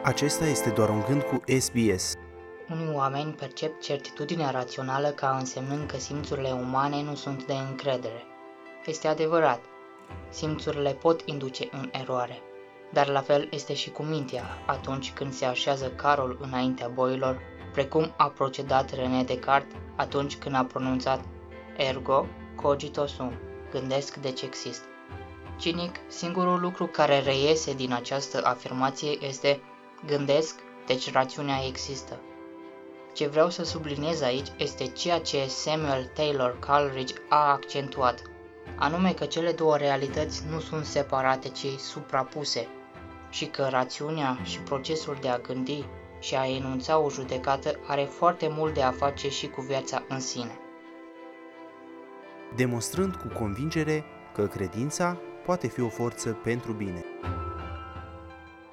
Acesta este doar un gând cu SBS. Unii oameni percep certitudinea rațională ca însemnând că simțurile umane nu sunt de încredere. Este adevărat, simțurile pot induce în eroare, dar la fel este și cu mintea atunci când se așează carul înaintea boilor, precum a procedat René Descartes atunci când a pronunțat ergo cogito sum, gândesc deci exist. Cinic, singurul lucru care reiese din această afirmație este gândesc, deci rațiunea există. Ce vreau să subliniez aici este ceea ce Samuel Taylor Coleridge a accentuat, anume că cele două realități nu sunt separate, ci suprapuse, și că rațiunea și procesul de a gândi și a enunța o judecată are foarte mult de a face și cu viața în sine. Demonstrând cu convingere că credința poate fi o forță pentru bine.